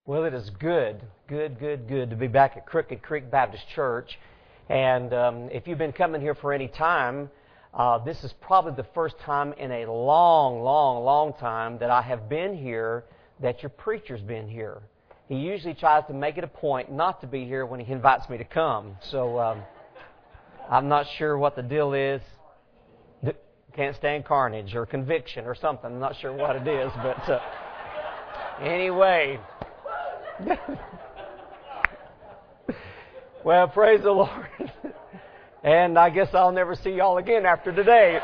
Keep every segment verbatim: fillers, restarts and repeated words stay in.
Well, it is good, good, good, good to be back at Crooked Creek Baptist Church. And um, if you've been coming here for any time, uh, this is probably the first time in a long, long, long time that I have been here that your preacher's been here. He usually tries to make it a point not to be here when he invites me to come. So um, I'm not sure what the deal is. Can't stand carnage or conviction or something. I'm not sure what it is, but uh, anyway. Well, praise the Lord. And I guess I'll never see y'all again after today.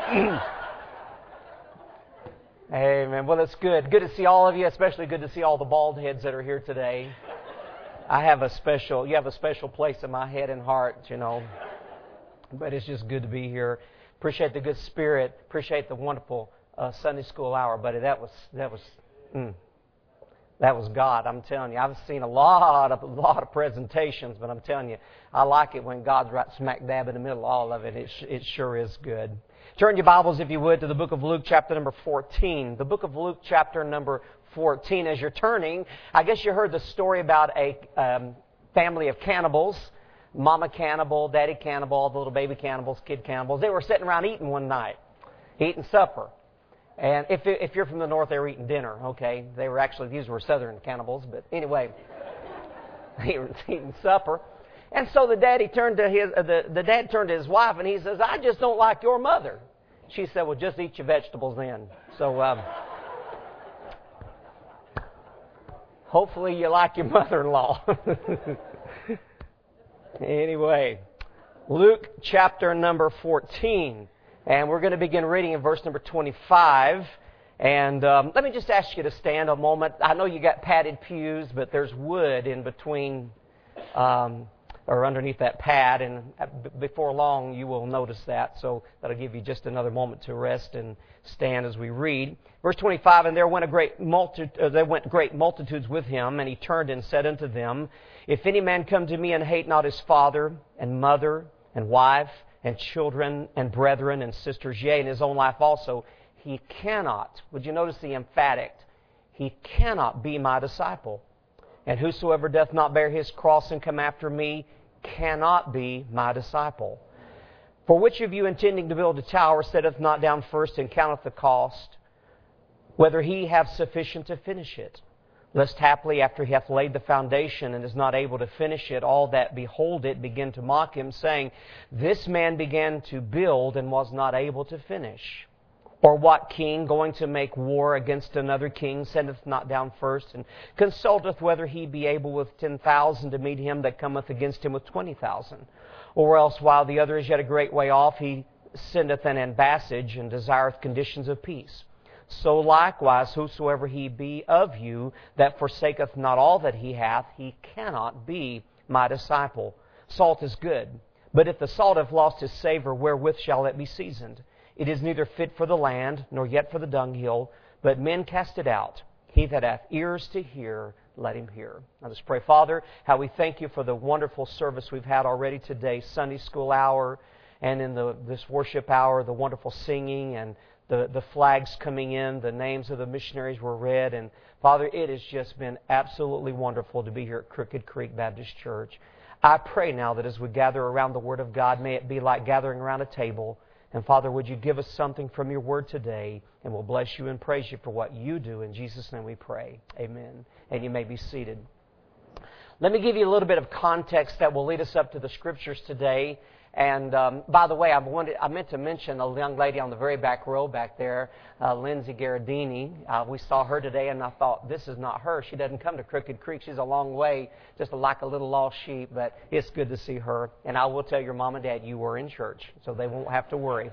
Amen. Well, it's good. Good to see all of you, especially good to see all the bald heads that are here today. I have a special, you have a special place in my head and heart, you know. But it's just good to be here. Appreciate the good spirit. Appreciate the wonderful uh, Sunday school hour, buddy. That was, that was, mm. That was God, I'm telling you. I've seen a lot of a lot of presentations, but I'm telling you, I like it when God's right smack dab in the middle of all of it. It, it sure is good. Turn your Bibles, if you would, to the book of Luke, chapter number fourteen. The book of Luke, chapter number fourteen. As you're turning, I guess you heard the story about a um, family of cannibals. Mama cannibal, daddy cannibal, all the little baby cannibals, kid cannibals. They were sitting around eating one night, eating supper. And if if you're from the north, they were eating dinner, okay? They were actually, these were southern cannibals, but anyway, they were eating supper. And so the daddy turned to his, uh, the, the dad turned to his wife and he says, I just don't like your mother. She said, well, just eat your vegetables then. So, um, hopefully you like your mother-in-law. Anyway, Luke chapter number fourteen. And we're going to begin reading in verse number twenty-five. And um, let me just ask you to stand a moment. I know you got padded pews, but there's wood in between um, or underneath that pad. And before long, you will notice that. So that'll give you just another moment to rest and stand as we read. Verse twenty-five, and there went a great multi- uh, there went great multitudes with him, and he turned and said unto them, If any man come to me and hate not his father and mother and wife, and children, and brethren, and sisters, yea, in his own life also, he cannot, would you notice the emphatic, he cannot be my disciple. And whosoever doth not bear his cross and come after me cannot be my disciple. For which of you intending to build a tower setteth not down first and counteth the cost, whether he have sufficient to finish it? Lest haply after he hath laid the foundation and is not able to finish it, all that behold it begin to mock him, saying, This man began to build and was not able to finish. Or what king, going to make war against another king, sendeth not down first, and consulteth whether he be able with ten thousand to meet him that cometh against him with twenty thousand? Or else, while the other is yet a great way off, he sendeth an ambassage, and desireth conditions of peace. So likewise, whosoever he be of you that forsaketh not all that he hath, he cannot be my disciple. Salt is good, but if the salt have lost his savor, wherewith shall it be seasoned? It is neither fit for the land, nor yet for the dunghill, but men cast it out. He that hath ears to hear, let him hear. Now let's pray. Father, how we thank you for the wonderful service we've had already today, Sunday school hour, and in the this worship hour, the wonderful singing and The, the flags coming in, the names of the missionaries were read. And Father, it has just been absolutely wonderful to be here at Crooked Creek Baptist Church. I pray now that as we gather around the Word of God, may it be like gathering around a table. And Father, would you give us something from your Word today? And we'll bless you and praise you for what you do. In Jesus' name we pray. Amen. And you may be seated. Let me give you a little bit of context that will lead us up to the Scriptures today. And um, by the way, I, wanted, I meant to mention a young lady on the very back row back there, uh, Lindsay Garadini. Uh, we saw her today, and I thought, this is not her. She doesn't come to Crooked Creek. She's a long way, just like a little lost sheep. But it's good to see her. And I will tell your mom and dad you were in church, so they won't have to worry.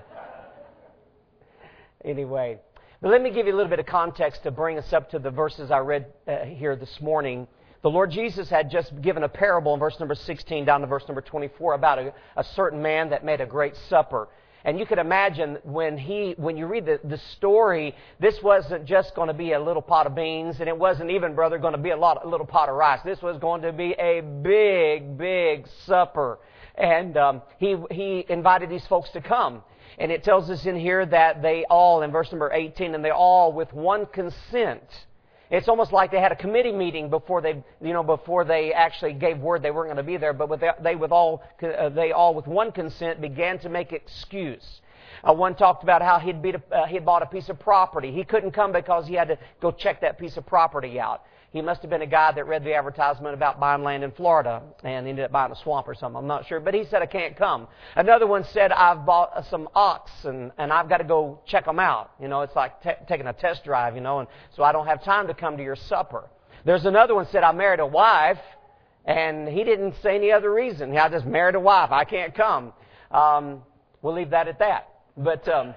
Anyway, but let me give you a little bit of context to bring us up to the verses I read uh, here this morning. The Lord Jesus had just given a parable in verse number sixteen down to verse number twenty-four about a, a certain man that made a great supper. And you can imagine when he, when you read the, the story, this wasn't just going to be a little pot of beans, and it wasn't even, brother, going to be a lot, a little pot of rice. This was going to be a big, big supper. And um, he he invited these folks to come. And it tells us in here that they all, in verse number eighteen, and they all with one consent. It's almost like they had a committee meeting before they, you know, before they actually gave word they weren't going to be there. But with they, with all, uh, they all with one consent began to make excuse. Uh, one talked about how he'd, beat a, uh, he'd bought a piece of property. He couldn't come because he had to go check that piece of property out. He must have been a guy that read the advertisement about buying land in Florida and ended up buying a swamp or something. I'm not sure. But he said, I can't come. Another one said, I've bought some ox and, and I've got to go check them out. You know, it's like t- taking a test drive, you know, and so I don't have time to come to your supper. There's another one said, I married a wife, and he didn't say any other reason. I just married a wife. I can't come. Um, we'll leave that at that. But... Um,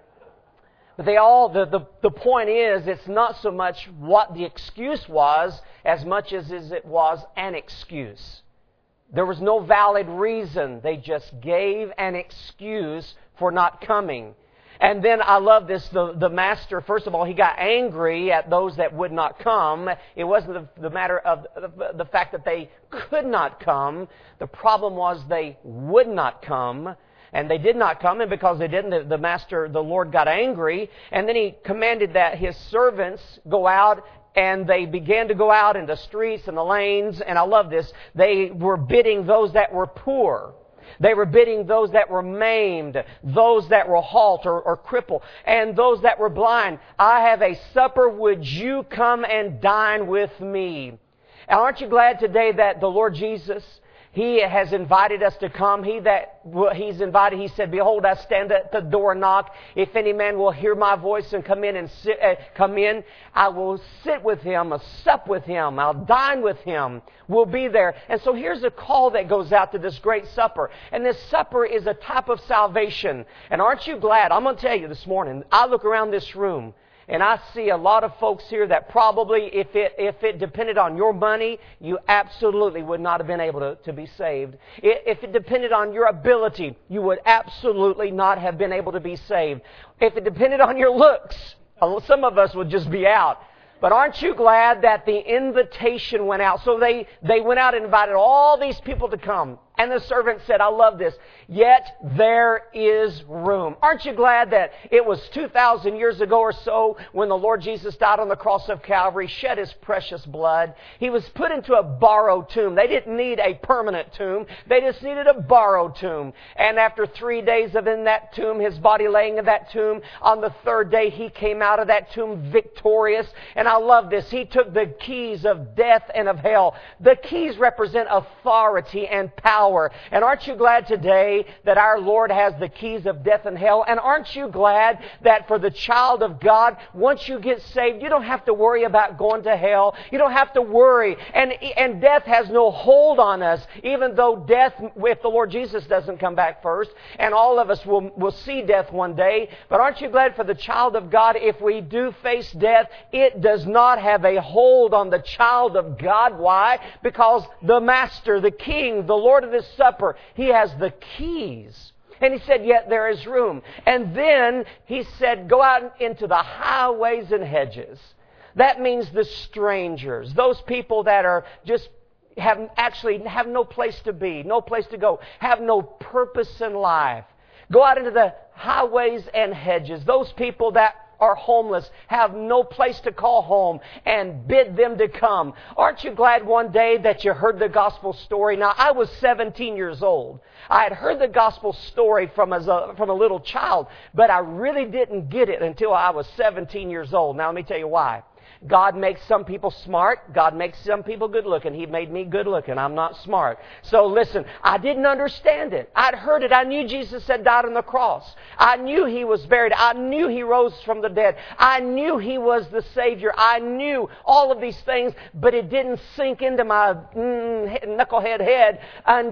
But they all, the, the, the point is, it's not so much what the excuse was as much as, as it was an excuse. There was no valid reason. They just gave an excuse for not coming. And then I love this, the, the master, first of all, he got angry at those that would not come. It wasn't the, the matter of the, the fact that they could not come. The problem was they would not come. And they did not come, and because they didn't, the, the master, the Lord, got angry. And then he commanded that his servants go out, and they began to go out in the streets and the lanes. And I love this. They were bidding those that were poor. They were bidding those that were maimed, those that were halt or, or crippled, and those that were blind. I have a supper. Would you come and dine with me? And aren't you glad today that the Lord Jesus, He has invited us to come. He that He's invited, He said, behold, I stand at the door and knock. If any man will hear my voice and come in and sit, uh, come in, I will sit with him, I'll sup with him, I'll dine with him. We'll be there. And so here's a call that goes out to this great supper. And this supper is a type of salvation. And aren't you glad? I'm going to tell you this morning, I look around this room, and I see a lot of folks here that probably, if it if it depended on your money, you absolutely would not have been able to, to be saved. If it depended on your ability, you would absolutely not have been able to be saved. If it depended on your looks, some of us would just be out. But aren't you glad that the invitation went out? So they, they went out and invited all these people to come. And the servant said, I love this, yet there is room. Aren't you glad that it was two thousand years ago or so when the Lord Jesus died on the cross of Calvary, shed His precious blood. He was put into a borrowed tomb. They didn't need a permanent tomb. They just needed a borrowed tomb. And after three days of in that tomb, His body laying in that tomb, on the third day He came out of that tomb victorious. And I love this. He took the keys of death and of hell. The keys represent authority and power. And aren't you glad today that our Lord has the keys of death and hell? And aren't you glad that for the child of God, once you get saved, you don't have to worry about going to hell. You don't have to worry. And, and death has no hold on us, even though death, if the Lord Jesus doesn't come back first, and all of us will, will see death one day. But aren't you glad for the child of God, if we do face death, it does not have a hold on the child of God. Why? Because the Master, the King, the Lord of this supper, He has the keys. And He said, yet there is room. And then He said, go out into the highways and hedges. That means the strangers, those people that are just have actually have no place to be, no place to go, have no purpose in life. Go out into the highways and hedges, those people that are homeless, have no place to call home, and bid them to come. Aren't you glad one day that you heard the gospel story? Now, I was seventeen years old. I had heard the gospel story from as a, from a little child, but I really didn't get it until I was seventeen years old. Now, let me tell you why. God makes some people smart. God makes some people good looking. He made me good looking. I'm not smart. So listen, I didn't understand it. I'd heard it. I knew Jesus had died on the cross. I knew He was buried. I knew He rose from the dead. I knew He was the Savior. I knew all of these things, but it didn't sink into my mm, knucklehead head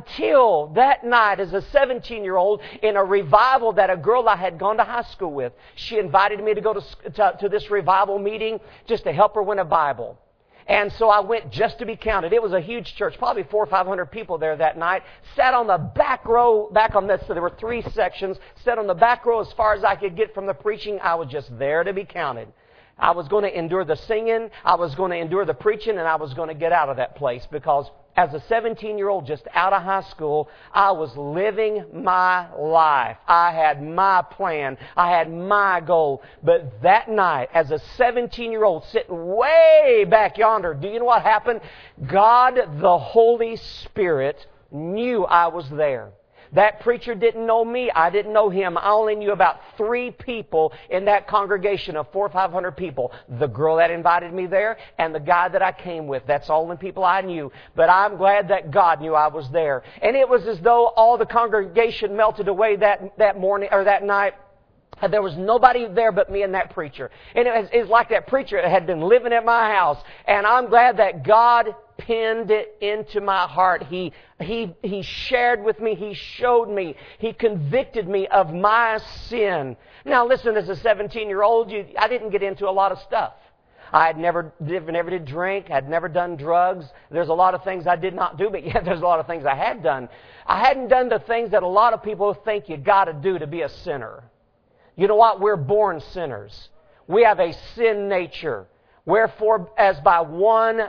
until that night as a seventeen-year-old in a revival that a girl I had gone to high school with. She invited me to go to, to, to this revival meeting just to help her win a Bible. And so I went just to be counted. It was a huge church, probably four or five hundred people there that night. Sat on the back row, back on this, so there were three sections. Sat on the back row as far as I could get from the preaching. I was just there to be counted. I was going to endure the singing, I was going to endure the preaching, and I was going to get out of that place because as a seventeen-year-old just out of high school, I was living my life. I had my plan. I had my goal. But that night, as a seventeen-year-old sitting way back yonder, do you know what happened? God, the Holy Spirit, knew I was there. That preacher didn't know me. I didn't know him. I only knew about three people in that congregation of four or five hundred people. The girl that invited me there and the guy that I came with. That's all the people I knew. But I'm glad that God knew I was there. And it was as though all the congregation melted away that, that morning or that night. There was nobody there but me and that preacher. And it was, it was like that preacher had been living at my house. And I'm glad that God pinned it into my heart. He, he, he shared with me. He showed me. He convicted me of my sin. Now listen, as a seventeen-year-old, you, I didn't get into a lot of stuff. I had never, never did drink. I'd never done drugs. There's a lot of things I did not do, but yet there's a lot of things I had done. I hadn't done the things that a lot of people think you got to do to be a sinner. You know what? We're born sinners. We have a sin nature. Wherefore, as by one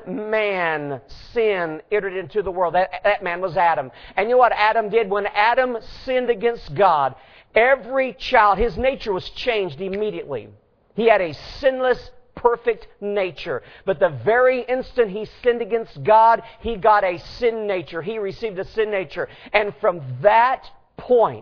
man sin entered into the world. That, that man was Adam. And you know what Adam did? When Adam sinned against God, every child, his nature was changed immediately. He had a sinless, perfect nature. But the very instant he sinned against God, he got a sin nature. He received a sin nature. And from that point,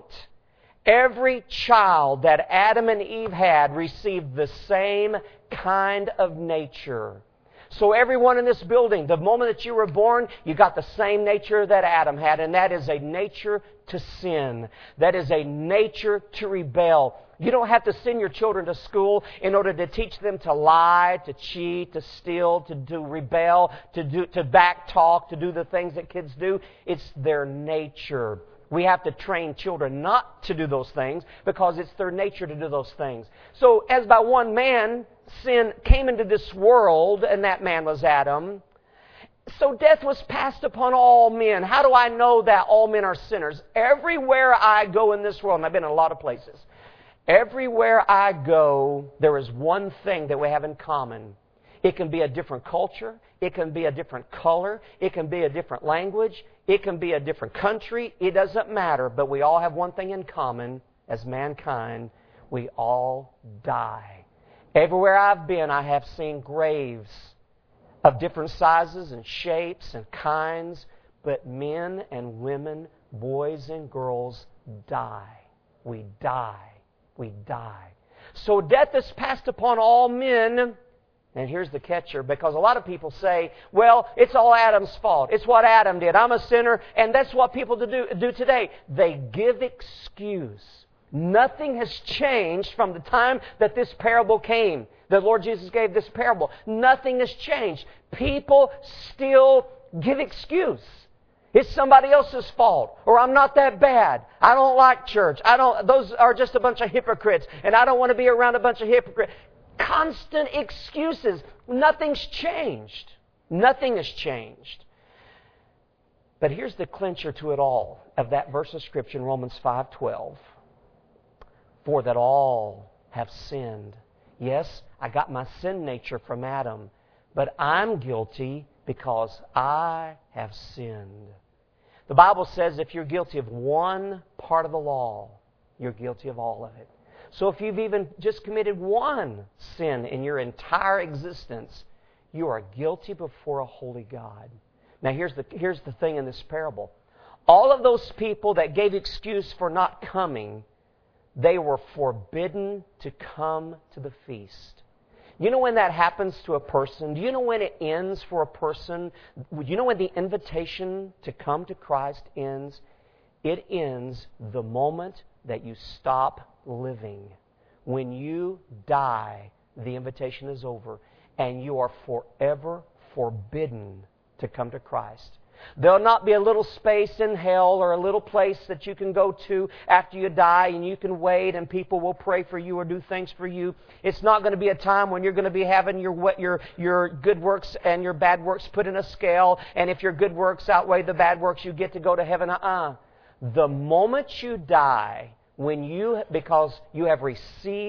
every child that Adam and Eve had received the same kind of nature. So everyone in this building, the moment that you were born, you got the same nature that Adam had, and that is a nature to sin. That is a nature to rebel. You don't have to send your children to school in order to teach them to lie, to cheat, to steal, to do rebel, to do to back talk, to do the things that kids do. It's their nature. We have to train children not to do those things because it's their nature to do those things. So as by one man, sin came into this world, and that man was Adam. So death was passed upon all men. How do I know that all men are sinners? Everywhere I go in this world, and I've been in a lot of places, everywhere I go, there is one thing that we have in common. It can be a different culture. It can be a different color. It can be a different language. It can be a different country. It doesn't matter. But we all have one thing in common as mankind. We all die. Everywhere I've been, I have seen graves of different sizes and shapes and kinds. But men and women, boys and girls die. We die. We die. So death is passed upon all men. And here's the catcher, because a lot of people say, well, it's all Adam's fault. It's what Adam did. I'm a sinner, and that's what people do, do today. They give excuse. Nothing has changed from the time that this parable came. The Lord Jesus gave this parable. Nothing has changed. People still give excuse. It's somebody else's fault, or I'm not that bad. I don't like church. I don't. Those are just a bunch of hypocrites, and I don't want to be around a bunch of hypocrites. Constant excuses. Nothing's changed. Nothing has changed. But here's the clincher to it all of that verse of Scripture in Romans five twelve. For that all have sinned. Yes, I got my sin nature from Adam, but I'm guilty because I have sinned. The Bible says if you're guilty of one part of the law, you're guilty of all of it. So if you've even just committed one sin in your entire existence, you are guilty before a holy God. Now here's the, here's the thing in this parable. All of those people that gave excuse for not coming, they were forbidden to come to the feast. You know when that happens to a person? Do you know when it ends for a person? Do you know when the invitation to come to Christ ends? It ends the moment that you stop living. When you die, the invitation is over, and you are forever forbidden to come to Christ. There'll not be a little space in hell or a little place that you can go to after you die and you can wait and people will pray for you or do things for you. It's not going to be a time when you're going to be having your your your good works and your bad works put in a scale, and if your good works outweigh the bad works, you get to go to heaven. Uh-uh. The moment you die, when you, because you have received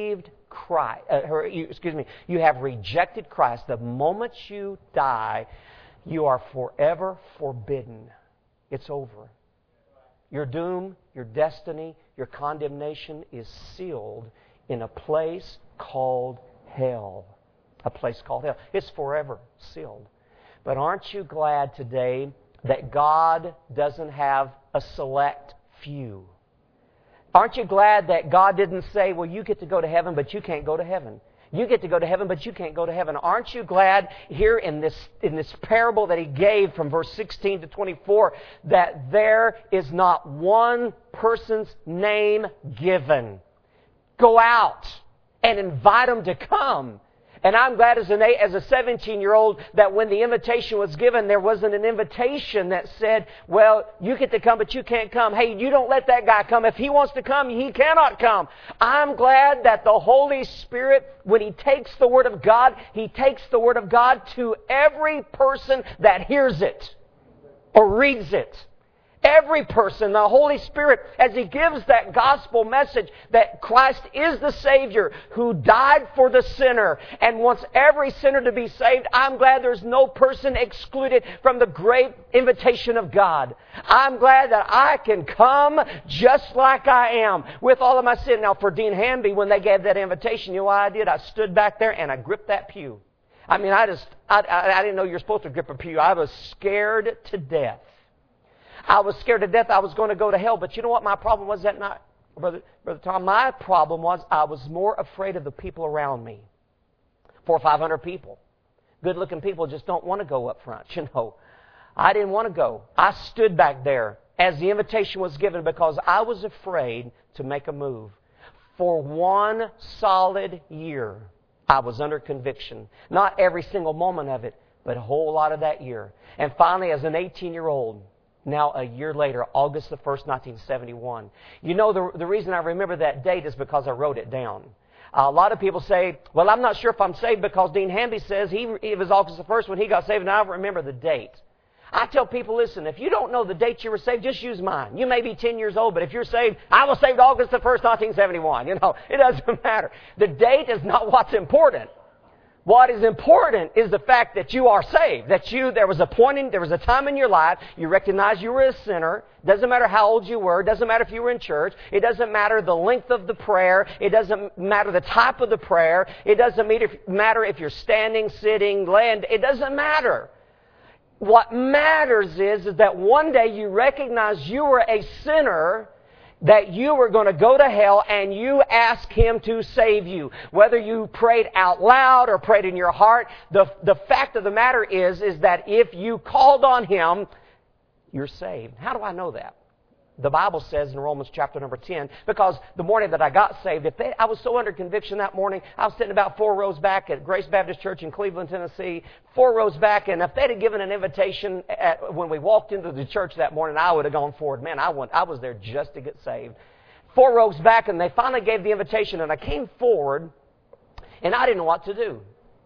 Christ, uh, or you, excuse me, you have rejected Christ, the moment you die, you are forever forbidden. It's over. Your doom, your destiny, your condemnation is sealed in a place called hell. A place called hell. It's forever sealed. But aren't you glad today that God doesn't have a select few? Aren't you glad that God didn't say, well, you get to go to heaven, but you can't go to heaven? You get to go to heaven, but you can't go to heaven. Aren't you glad here in this in this parable that He gave from verse sixteen to twenty-four that there is not one person's name given? Go out and invite them to come. And I'm glad as an as a seventeen-year-old that when the invitation was given, there wasn't an invitation that said, well, you get to come, but you can't come. Hey, you don't let that guy come. If he wants to come, he cannot come. I'm glad that the Holy Spirit, when He takes the Word of God, He takes the Word of God to every person that hears it or reads it. Every person, the Holy Spirit, as He gives that gospel message that Christ is the Savior who died for the sinner and wants every sinner to be saved, I'm glad there's no person excluded from the great invitation of God. I'm glad that I can come just like I am with all of my sin. Now, for Dean Hamby, when they gave that invitation, you know what I did? I stood back there and I gripped that pew. I mean, I just, I, I, I didn't know you're supposed to grip a pew. I was scared to death. I was scared to death I was going to go to hell. But you know what my problem was that night, Brother, Brother Tom? My problem was I was more afraid of the people around me. Four or five hundred people. Good-looking people just don't want to go up front, you know. I didn't want to go. I stood back there as the invitation was given because I was afraid to make a move. For one solid year, I was under conviction. Not every single moment of it, but a whole lot of that year. And finally, as an eighteen-year-old, now a year later, August the first, nineteen seventy-one. You know, the, the reason I remember that date is because I wrote it down. Uh, a lot of people say, well, I'm not sure if I'm saved because Dean Hamby says he, it was August the first when he got saved, and I don't remember the date. I tell people, listen, if you don't know the date you were saved, just use mine. You may be ten years old, but if you're saved, I was saved August the first, nineteen seventy-one. You know, it doesn't matter. The date is not what's important. What is important is the fact that you are saved. That you, there was a point in, there was a time in your life, you recognized you were a sinner. Doesn't matter how old you were. Doesn't matter if you were in church. It doesn't matter the length of the prayer. It doesn't matter the type of the prayer. It doesn't matter if you're standing, sitting, laying. It doesn't matter. What matters is, is that one day you recognize you were a sinner, that you were going to go to hell, and you ask Him to save you. Whether you prayed out loud or prayed in your heart, the, the fact of the matter is, is that if you called on Him, you're saved. How do I know that? The Bible says in Romans chapter number ten, because the morning that I got saved, if they, I was so under conviction that morning, I was sitting about four rows back at Grace Baptist Church in Cleveland, Tennessee, four rows back, and if they'd have given an invitation at, when we walked into the church that morning, I would have gone forward. Man, I went, I was there just to get saved. Four rows back, and they finally gave the invitation, and I came forward, and I didn't know what to do.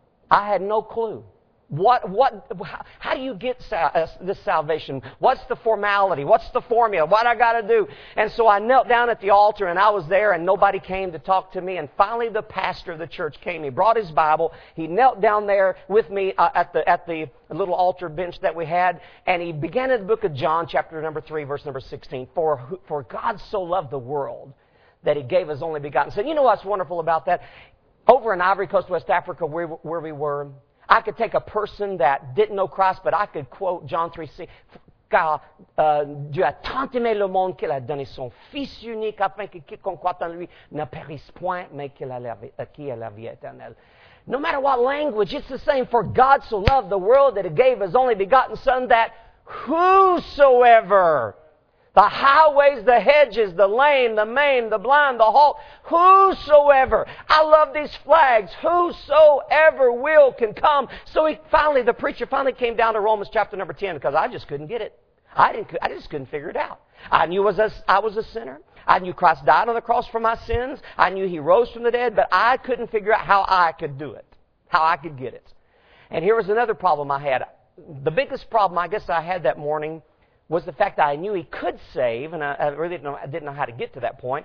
I had no clue. What, what, how do you get sal- this salvation? What's the formality? What's the formula? What I got to do? And so I knelt down at the altar, and I was there, and nobody came to talk to me. And finally, the pastor of the church came. He brought his Bible. He knelt down there with me uh, at the at the little altar bench that we had, and he began in the book of John, chapter number three, verse number sixteen. For for God so loved the world that He gave His only begotten Son. You know what's wonderful about that? Over in Ivory Coast, West Africa, where where we were, I could take a person that didn't know Christ, but I could quote John three six. Car euh, Dieu a tant aimé le monde qu'il a donné son Fils unique afin que quiconque croit en lui ne périsse point, mais qu'il ait la vie éternelle. No matter what language, it's the same. For God so loved the world that He gave His only begotten Son, that whosoever, the highways, the hedges, the lame, the maimed, the blind, the halt, whosoever. I love these flags. Whosoever will can come. So he finally, the preacher finally came down to Romans chapter number ten, because I just couldn't get it. I didn't. I just couldn't figure it out. I knew was a, I was a sinner. I knew Christ died on the cross for my sins. I knew He rose from the dead, but I couldn't figure out how I could do it, how I could get it. And here was another problem I had. The biggest problem I guess I had that morning was the fact that I knew He could save, and I, I really didn't know, I didn't know how to get to that point.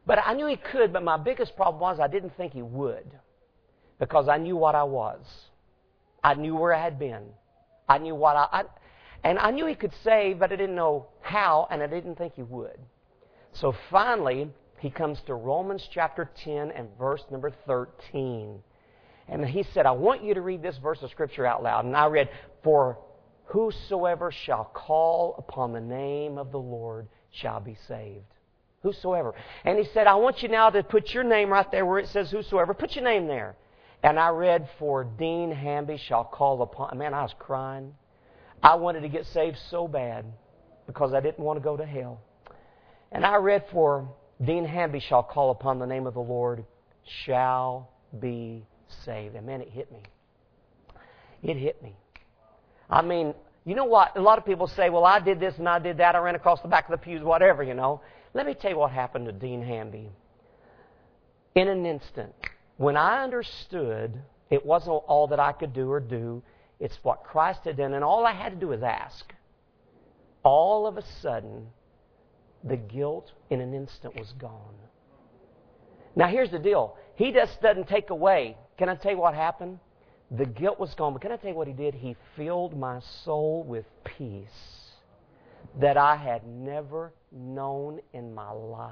But I knew He could, but my biggest problem was I didn't think He would. Because I knew what I was. I knew where I had been. I knew what I... I and I knew He could save, but I didn't know how, and I didn't think He would. So finally, He comes to Romans chapter ten and verse number thirteen. And He said, I want you to read this verse of Scripture out loud. And I read, For whosoever shall call upon the name of the Lord shall be saved. Whosoever. And He said, I want you now to put your name right there where it says whosoever. Put your name there. And I read, For Dean Hamby shall call upon... Man, I was crying. I wanted to get saved so bad because I didn't want to go to hell. And I read, For Dean Hamby shall call upon the name of the Lord shall be saved. And man, it hit me. It hit me. I mean, you know what? A lot of people say, well, I did this and I did that. I ran across the back of the pews, whatever, you know. Let me tell you what happened to Dean Hamby. In an instant, when I understood it wasn't all that I could do or do, it's what Christ had done, and all I had to do was ask. All of a sudden, the guilt in an instant was gone. Now here's the deal. He just doesn't take away. Can I tell you what happened? The guilt was gone, but can I tell you what He did? He filled my soul with peace that I had never known in my life.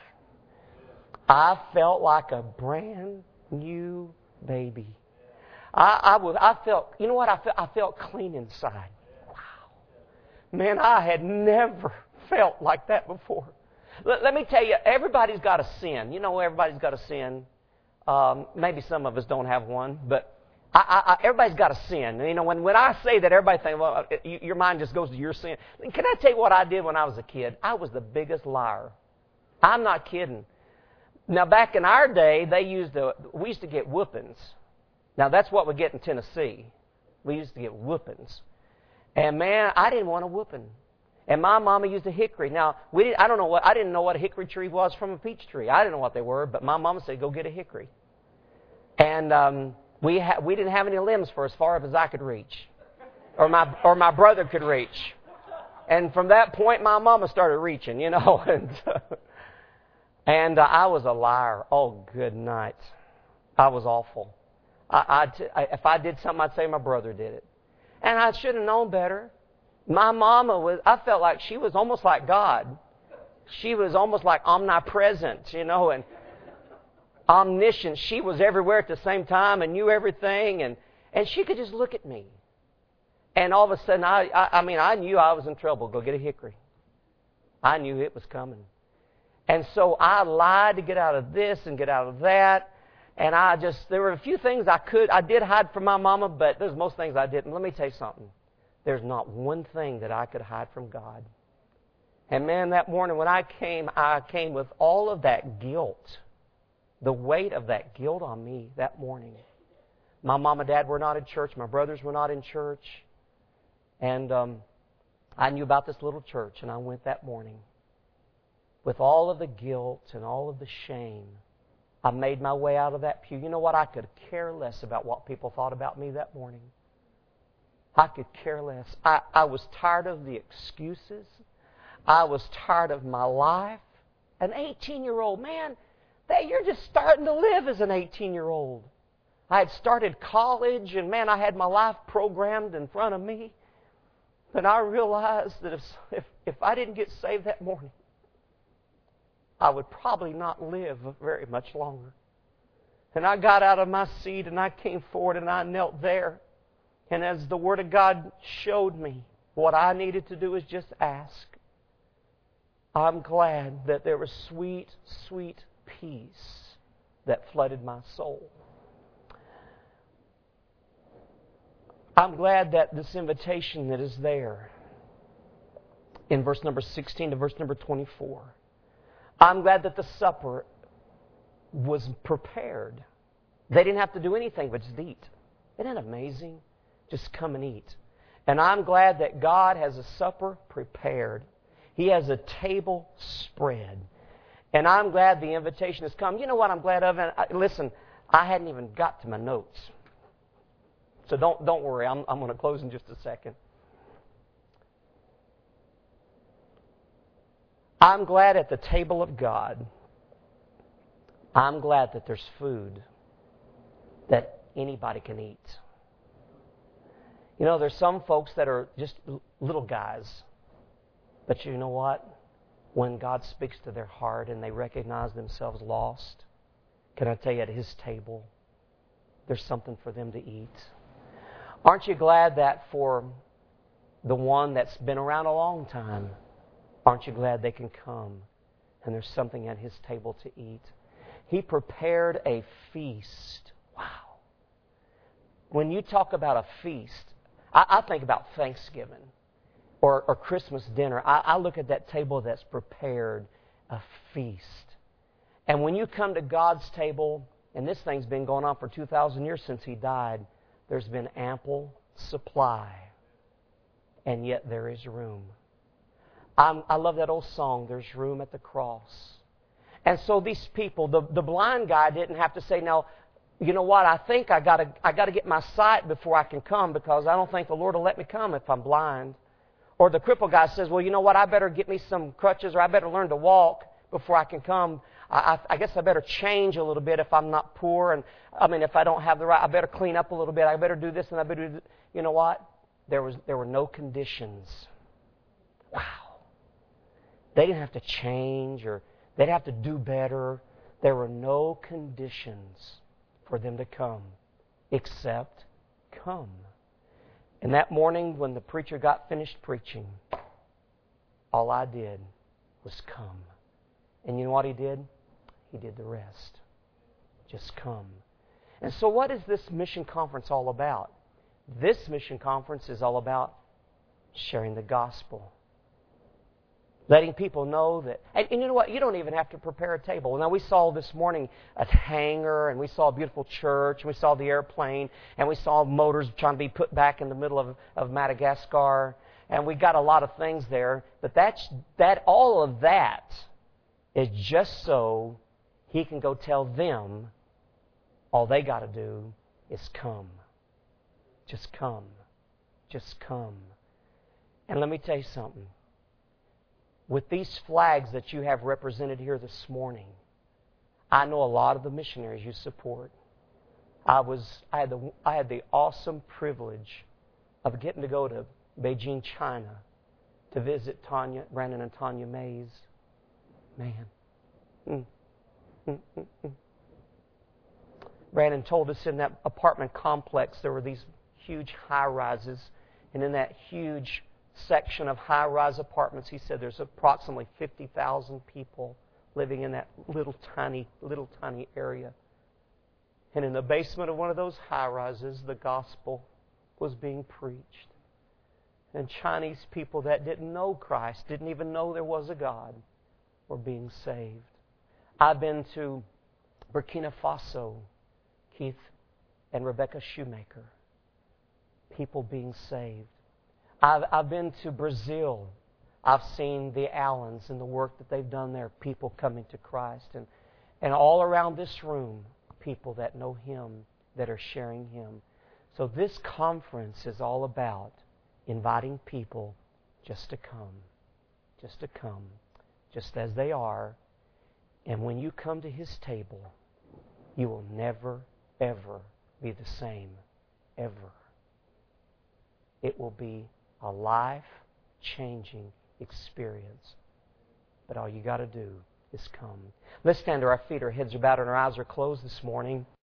I felt like a brand new baby. I, I was. I felt. You know what? I felt. I felt clean inside. Wow, man! I had never felt like that before. Let, let me tell you. Everybody's got a sin. You know, everybody's got a sin. Um, maybe some of us don't have one, but I, I, I, everybody's got a sin. You know, when when I say that, everybody thinks, well, you, your mind just goes to your sin. Can I tell you what I did when I was a kid? I was the biggest liar. I'm not kidding. Now, back in our day, they used to. We used to get whoopings. Now, that's what we get in Tennessee. We used to get whoopings. And, man, I didn't want a whooping. And my mama used a hickory. Now, we didn't, I don't know what, I didn't know what a hickory tree was from a peach tree. I didn't know what they were, but my mama said, go get a hickory. And um, we ha- we didn't have any limbs for as far up as I could reach. Or my or my brother could reach. And from that point, my mama started reaching, you know. and and uh, I was a liar. Oh, good night. I was awful. I, I'd, I, if I did something, I'd say my brother did it. And I should have known better. My mama was, I felt like she was almost like God. She was almost like omnipresent, you know, and omniscient. She was everywhere at the same time and knew everything. And, and she could just look at me. And all of a sudden, I, I, I mean, I knew I was in trouble. Go get a hickory. I knew it was coming. And so I lied to get out of this and get out of that. And I just, there were a few things I could, I did hide from my mama, but there's most things I didn't. Let me tell you something. There's not one thing that I could hide from God. And man, that morning when I came, I came with all of that guilt, the weight of that guilt on me that morning. My mom and dad were not in church. My brothers were not in church. And um, I knew about this little church, and I went that morning. With all of the guilt and all of the shame, I made my way out of that pew. You know what? I could care less about what people thought about me that morning. I could care less. I, I was tired of the excuses. I was tired of my life. An eighteen-year-old, man, that you're just starting to live as an eighteen-year-old. I had started college, and man, I had my life programmed in front of me. But I realized that if, if, if I didn't get saved that morning, I would probably not live very much longer. And I got out of my seat and I came forward and I knelt there. And as the Word of God showed me, what I needed to do is just ask. I'm glad that there was sweet, sweet peace that flooded my soul. I'm glad that this invitation that is there in verse number sixteen to verse number twenty-four, I'm glad that the supper was prepared. They didn't have to do anything but just eat. Isn't that amazing? Just come and eat. And I'm glad that God has a supper prepared. He has a table spread. And I'm glad the invitation has come. You know what I'm glad of? And I, listen, I hadn't even got to my notes. So don't don't worry. I'm, I'm going to close in just a second. I'm glad at the table of God I'm glad that there's food that anybody can eat. You know, there's some folks that are just little guys. But you know what? When God speaks to their heart and they recognize themselves lost, can I tell you, at His table, there's something for them to eat. Aren't you glad that for the one that's been around a long time, aren't you glad they can come and there's something at His table to eat? He prepared a feast. Wow. When you talk about a feast, I, I think about Thanksgiving or, or Christmas dinner. I, I look at that table that's prepared, a feast. And when you come to God's table, and this thing's been going on for two thousand years since He died, there's been ample supply. And yet there is room. I'm, I love that old song, There's Room at the Cross. And so these people, the, the blind guy didn't have to say, now, you know what, I think I gotta I gotta get my sight before I can come because I don't think the Lord will let me come if I'm blind. Or the crippled guy says, well, you know what, I better get me some crutches or I better learn to walk before I can come. I, I, I guess I better change a little bit if I'm not poor. And I mean, if I don't have the right, I better clean up a little bit. I better do this and I better do this. You know what? There was there were no conditions. Wow. They didn't have to change or they'd have to do better. There were no conditions for them to come except come. And that morning when the preacher got finished preaching, all I did was come. And you know what He did? He did the rest. Just come. And so what is this mission conference all about? This mission conference is all about sharing the gospel. Letting people know that... And, and you know what? You don't even have to prepare a table. Now, we saw this morning a hangar, and we saw a beautiful church, and we saw the airplane, and we saw motors trying to be put back in the middle of, of Madagascar, and we got a lot of things there. But that's, that all of that is just so He can go tell them all they got to do is come. Just come. Just come. And let me tell you something. With these flags that you have represented here this morning, I know a lot of the missionaries you support. I was I had the I had the awesome privilege of getting to go to Beijing, China, to visit Tanya, Brandon and Tanya Mays. Man, mm, mm, mm, mm. Brandon told us in that apartment complex there were these huge high rises, and in that huge section of high-rise apartments, he said there's approximately fifty thousand people living in that little tiny, little tiny area. And in the basement of one of those high-rises, the gospel was being preached. And Chinese people that didn't know Christ, didn't even know there was a God, were being saved. I've been to Burkina Faso, Keith and Rebecca Shoemaker. People being saved. I've, I've been to Brazil. I've seen the Allens and the work that they've done there, people coming to Christ. And, and all around this room, people that know Him, that are sharing Him. So this conference is all about inviting people just to come. Just to come. Just as they are. And when you come to His table, you will never, ever be the same. Ever. It will be a life-changing experience. But all you got to do is come. Let's stand to our feet. Our heads are bowed and our eyes are closed this morning.